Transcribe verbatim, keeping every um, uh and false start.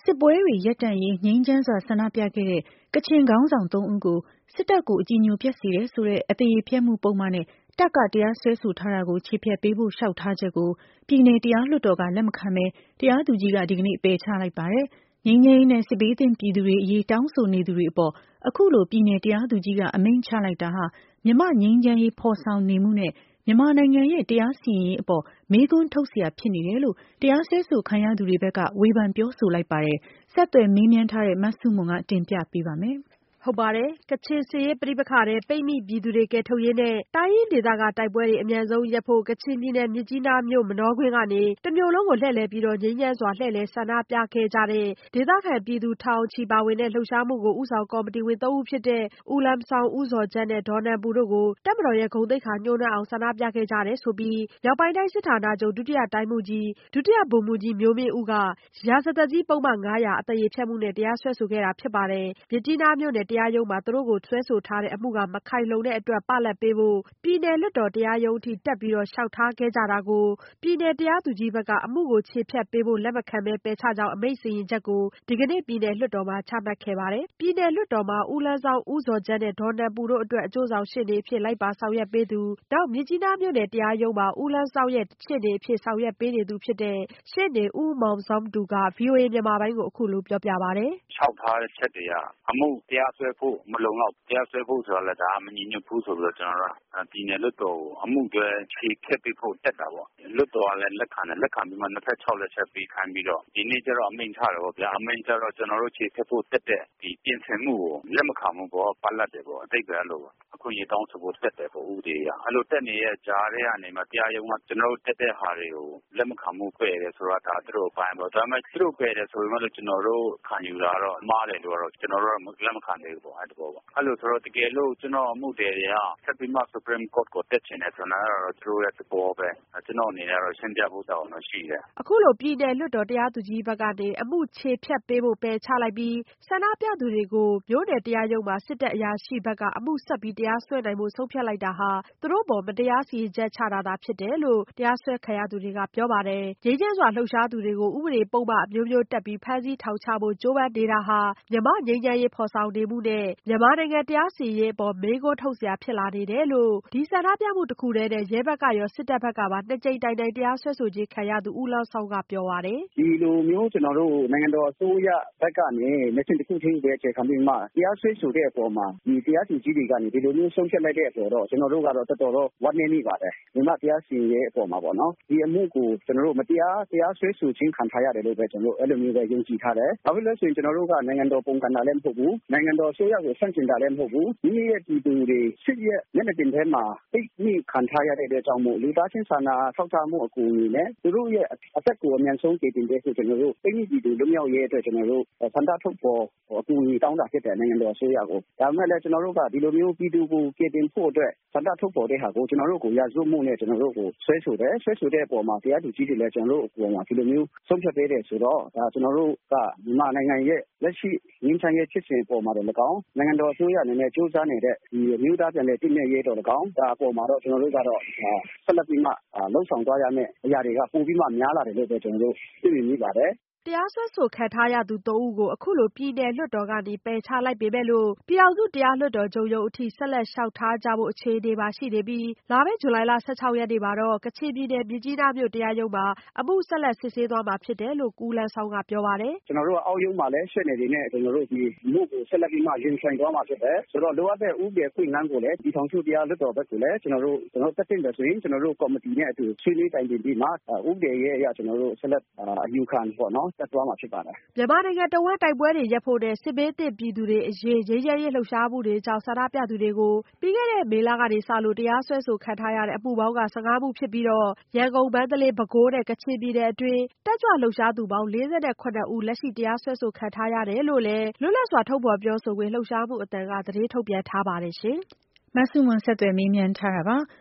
စစ်ပွဲတွေရပ်တန့်ရေးငြိမ်းချမ်းစွာဆန္ဒပြခဲ့တဲ့ကချင်ခေါင်းဆောင်သုံးဦးကိုစစ်တပ်ကိုအကြည်ညိုပျက်စေတယ်ဆိုတဲ့အသရေဖျက်မှုပုဒ်မနဲ့တပ်ကတရားစွဲဆိုထားတာကိုခြေဖျက်ပေးဖို့လျှောက်ထားချက်ကိုပြည်내တရားလွှတ်တော်ကလက်မခံဘဲတရားသူကြီးကဒီကနေ့ပယ်ချလိုက်ပါတယ်။ငြိမ်းချမ်းရေးနဲ့စစ်ဘေးသင့်ပြည်သူတွေအရေးတောင်းဆိုနေသူတွေအပေါ်အခုလိုပြည်내တရားသူကြီးကအမိန့်ချလိုက်တာဟာမြန်မာငြိမ်းချမ်းရေးဖော်ဆောင်နေမှုနဲ့မြန်မာနိုင်ငံရဲ့တရားစီရင်ရေးအပေါ်မေးခွန်းထုတ်စရာဖြစ်နေတယ်လို့တရားစွဲဆိုခံရသူတွေဘက်ကဝေဖန်ပြောဆိုလိုက်ပါတယ်။ဆက်သွယ်မေးမြန်းထားတဲ့မဆုမွန်ကတင်ပြပေးပါမယ်။ဟုတ်ပါတယ်။ကချင်စစ်ရေးပဋိပက္ခထဲပိတ်မိပြည်သူတွေကယ်ထုတ်ရေးနဲ့တိုင်းရင်းဒေသကတိုက်ပွဲတွေအမြန်ဆုံးရပ်ဖို့ကချင်ပြည်နယ်မြစ်ကြီးနားမြို့မနောကွင်းကနေတမြို့လုံးကိုလှည့်လည်ပြီးတော့ငြိမ်းချမ်းစွာလှည့်လည်ဆန္ဒပြခဲ့ကြတဲ့ဒေသခံပြည်သူထောင်ချီပါဝင်တဲ့လှုပ်ရှားမှုကိုဦးဆောင်ကော်မတီဝင်သုံးဦးဖြစ်တဲ့ဦးလန်းဆောင်၊ဦးဇော်ဂျတ်နဲ့ဒေါ်နန်ပူတို့ကိုတပ်မတော်ရဲ့ဂုဏ်သိက္ခာညှိုးနွမ်းအောင်ဆန္ဒပြခဲ့ကြတယ်ဆိုပြီးမြောက်ပိုင်းတိုင်းစစ်ဌာနချုပ်ဒုတိယတိုင်းမှူးကြီးဒုတိယဗိုလ်မှူးကြီးမျိုးမင်းဦးကရာဇသတ်ကြီးပုဒ်မ၅၀၀အသရေဖျက်မှုနဲ့တရားစွဲဆိုခဲ့တာဖြစ်ပါတယ်။မြစ်ကြီးနားမြို့နယ်တရားရုံးမှာသူတို့ကိုစွဲဆိုထားတဲ့အမှုကမခိုင်လုံတဲ့အတွက်ပလပ်ပေးဖို့ပြည်내လွှတ်တော်တရားရုံးအထိတက်ပြီးတော့လျှောက်ထားခဲ့ကြတာကိုပြည်내တရားသူကြီးဘက်ကအမှုကိုခြေဖျက်ပေးဖို့လက်မခံဘဲပယ်ချကြောင်းအမိန့်စီရင်ချက်ကိုဒီကနေ့ပြည်내လွှတ်တော်မှာချမှတ်ခဲ့ပါတယ်။ပြည်내လွှတ်တော်မှာဦးလန်းဆောင်၊ဦးဇော်ဂျတ်နဲ့ဒေါ်နန်ပူတို့အတွက်အကျိုးဆောင်ရှေ့နေအဖြစ်လိုက်ပါဆောင်ရွက်ပေးသူနောက်မြစ်ကြီးနားမြို့နယ်တရားရုံးမှာဦးလန်းဆောင်ရဲ့ရှေ့နေအဖြစ်ဆောင်ရွက်ပေးနေသူဖြစ်တဲ့ရှေ့နေဦးမောင်ဆောင်းတူက ဗွီအိုအေမြန်မာပိုင်းကိုအခုလိုပြောပြပါတယ်။လျှောက်ထားတဲ့ချက်တွေကအမှုတရားစွဲဖို့မလုံလောက်တရားစွဲဖို့ဆိုတာလည်းဒါမညီညွတ်ဘူးဆိုပြီးတော့ကျွန်တော်တို့ပြည်내လွှတ်တော်ကိုအမှုတွေခြေဖျက်ပေးဖို့တက်တာပေါ့လွှတ်တော်ကလည်းလက်ခံတယ်လက်ခံပြီးမှနှစ်ဖက်၆လက်ချက်ပေးခိုင်းပြီးတော့ဒီနေ့ကျတော့အမိန့်ချတယ်ပေါ့ဗျာအမိန့်ကျတော့ကျွန်တော်တို့ခြေဖျက်ဖို့တက်တဲ့ဒီပြင်ဆင်မှုကိုလက်မခံဘူးပေါ့ပလတ်တယ်ပေါ့အတိတ်ပဲလို့အခုရေတောင်းဆိုဖို့တက်တယ်ပေါ့ဥပဒေရအဲ့လိုတက်နေတဲ့ကြားထဲကနေမှတရားရုံးကကျွန်တော်တို့တက်တဲ့ဟာတွေကိုလက်မခံမှုပယ်တယ်ဆိုတာဒါသူတို့ပိုင်းပေါ့ဒါပေမဲ့သူတို့ပယ်တယ်ဆိုရင်လည်းကျွန်တော်တို့ခံယူလာတော့မှားတယ်လို့တော့ကျွန်တော်တို့လက်မခံသေးဘူးပေါ့အဲ့ဒီပေါ့အဲ့လိုဆိုတော့တကယ်လို့ကျွန်တော်အမှုတွေတွေကဆက်ပြီးမှ Supreme Court ကိုတက်ချင်တယ်ဆိုတာတော့သူတို့ရဲ့သဘောပဲကျွန်တော်အနေနဲ့တော့ရှင်းပြဖို့တောင်းလို့ရှိတယ်အခုလိုပြည်내လွှတ်တော်တရားသူကြီးဘက်ကနေအမှုခြေဖျက်ပေးဖို့ပယ်ချလိုက်ပြီးဆန္ဒပြသူတွေကိုမြို့နယ်တရားရုံးမှာစစ်တပ်အရာရှိဘက်ကအမှုဆက်ပြီးတရားစွဲနိုင်မှုဆုံးဖြတ်လိုက်တာဟာသူတို့ပေါ်မတရားစီရင်ချက်ချတာသာဖြစ်တယ်လို့တရားစွဲခံရသူတွေကပြောပါတယ်။ငြိမ်းချမ်းစွာလှုပ်ရှားသူတွေကိုဥပဒေပုဒ်မအမျိုးမျိုးတက်ပြီးဖမ်းဆီးထောင်ချဖို့ကြိုးပမ်းနေတာဟာမြန်မာငြိမ်းချမ်းရေးဖော်ဆောင်နေမှုနဲ့မြန်မာနိုင်ငံတရားစီရင်ရေးအပေါ်မေးခွန်းထုတ်စရာဖြစ်လာနေတယ်လို့ဒီဆန္ဒပြမှုတစ်ခုတည်းနဲ့ရဲဘက်ကရောစစ်တပ်ဘက်ကပါနှစ်ကြိမ်တိုင်တိုင်တရားစွဲဆိုခြင်းခံရသူဦးလန်းဆောင်ကပြောပါတယ်။ဒီလိုမျိုးကျွန်တော်တို့နိုင်ငံတော်အစိုးရဘက်ကနေမရှင်တစ်ခုချင်းပဲအခြေခံပြီးမှတရားစွဲဆိုတဲ့အပေါ်မှာဒီတရားသူကြီးတွေကနေဒီလိုမျိုးဆုံးဖြတ်လိုက်တဲ့အပေါ်တော့ကျွန်တော်တို့ကတော့တော်တော်တော့ဝမ်းနည်းနေပါတယ်။မြန်မာတရားစီရင်ရေးအပေါ်မှာပေါ့နော်။ဒီအမှုကိုကျွန်တော်တို့မတရားတရားစွဲဆိုခြင်းခံထားရတယ်လို့ပဲကျွန်တော်တို့အဲ့လိုမျိုးပဲယုံကြည်ထားတယ်။ဘာဖြစ်လို့လဲဆိုရင်ကျွန်တော်တို့ကနိုင်ငံတော်ပုံကန်တာလည်းမဟုတ်ဘူး။နိုင်ငံတော်အစိုးရကိုဆန့်ကျင်တာလည်းမဟုတ်ဘူး။ဒီရဲ့ဒီသူတွေစစ်ရဲ့မျက်နှာပြင်ထဲမှာသိမိခံထားရတဲ့အတွက်ကြောင့်မို့လူသားချင်းစာနာထောက်ထားမှုအကူအညီနဲ့သူတို့ရဲ့အသက်ကိုအမြန်ဆုံးတည်တင်တဲ့ဆိုကျွန်တော်တို့သိမိပြည်သူလူမျိုးရဲ့အတွက်ကျွန်တော်တို့ဆန္ဒထုတ်ပေါ်အကူအညီတောင်းတာဖြစ်တဲ့နိုင်ငံတော်အစိုးရကိုဒါမှလည်းကျွန်တော်တို့ကဒီလိုမျိုးပြည်သူကိုတည်တင်ဖို့အတွက်ဆန္ဒထုတ်ပေါ်တဲ့ဟာကိုကျွန်တော်တို့ကိုရာဇဝတ်မှုနဲ့ကျွန်တော်တို့ကိုဆွဲဆိုတယ်ဆွဲဆိုတဲ့အပေါ်မှာတရားသူကြီးတွေလည်းကျွန်တော်တို့အပေါ်မှာဒီလိုမျိုးဆုံးဖြတ်ပေးတယ်ဆိုတော့ဒါကျွန်တော်တို့ကမြန်မာနိုင်ငံရဲ့လက်ရှိငြိမ်းချမ်းရေးဖြစ်စဉ်အပေါ်မှာတော့၎င်းနိုင်ငံတော်အစိုးရအနေနဲ့စူးစမ်းနေတဲ့ဒီမျိုးသားပြန်လည်တည်မြဲရေးတော်၎င်းဒါအပေါ်မှာတော့ကျွန်တော်တို့ကတော့ဆက်လက်ပြီးမှလှုပ်ဆောင်သွားရမယ့်အရာတွေကပိုပြီးမှများလာတယ်လို့ပဲကျွန်တော်တို့သိမြင်မိပါတယ်တရားစွဲဆိုခံထားရသူသုံးဦးကိုအခုလိုပြည်내လွှတ်တော်ကနေပယ်ချလိုက်ပေမဲ့လို့ပြည်ထောင်စုတရားလွှတ်တော်ချုပ်ရုံးအထိဆက်လက်လျှောက်ထားကြဖို့အခြေအနေပါရှိနေပြီးလာမယ့်ဇူလိုင်လဆယ့်ခြောက်ရက်နေ့မှာတော့ကချင်ပြည်နယ်မြစ်ကြီးနားမြို့တရားရုံးမှာအမှုဆက်လက်စစ်ဆေးသွားမှာဖြစ်တယ်လို့ဦးလန်းဆောင်ကပြောပါတယ်ကျွန်တော်တို့အောက်ရုံးမှာလည်းရှေ့နေတွေနဲ့ကျွန်တော်တို့ဒီမှုကိုဆက်လက်ပြီးမှရင်ဆိုင်သွားမှာဖြစ်တယ်ဆိုတော့လိုအပ်တဲ့ဥပဒေခွင့်လန်းကိုလည်းပြည်ထောင်စုတရားလွှတ်တော်ဘက်ကိုလည်းကျွန်တော်တို့ကျွန်တော်တက်တင်တယ်ဆိုရင်ကျွန်တော်တို့ကော်မတီနဲ့အတူဆွေးနွေးတိုင်ပင်ပြီးမှဥပဒေရဲ့အရာကျွန်တော်တို့ဆက်လက်အယူခံပေါ့နော်တက်သွားမှာဖြစ်ပါတယ်မြန်မာနိုင်ငံတဝန်းတိုက်ပွဲတွေရပ်ဖို့နဲ့စစ်ဘေးသင့်ပြည်သူတွေအရေးငြိမ်းချမ်းရေးလှုပ်ရှားမှုတွေကြောင့်ဆန္ဒပြသူတွေကိုပြီးခဲ့တဲ့မေလကနေစလို့တရားစွဲဆိုခံထားရတဲ့အမှုပေါင်းကဆယ့်ငါးမှုဖြစ်ပြီးတော့ရန်ကုန်၊မန္တလေး၊ပဲခူးနဲ့ကချင်ပြည်နယ်အတွင်းတက်ကြွလှုပ်ရှားသူပေါင်းလေးဆယ့်ခုနှစ်ဦးလက်ရှိတရားစွဲဆိုခံထားရတယ်လို့လည်းလွတ်လပ်စွာထုတ်ဖော်ပြောဆိုခွင့်လှုပ်ရှားမှုအသံကသတင်းထုတ်ပြန်ထားပါတယ်ရှင်။မဆုမွန်ဆက်သွယ်မေးမြန်းထားတာပါ။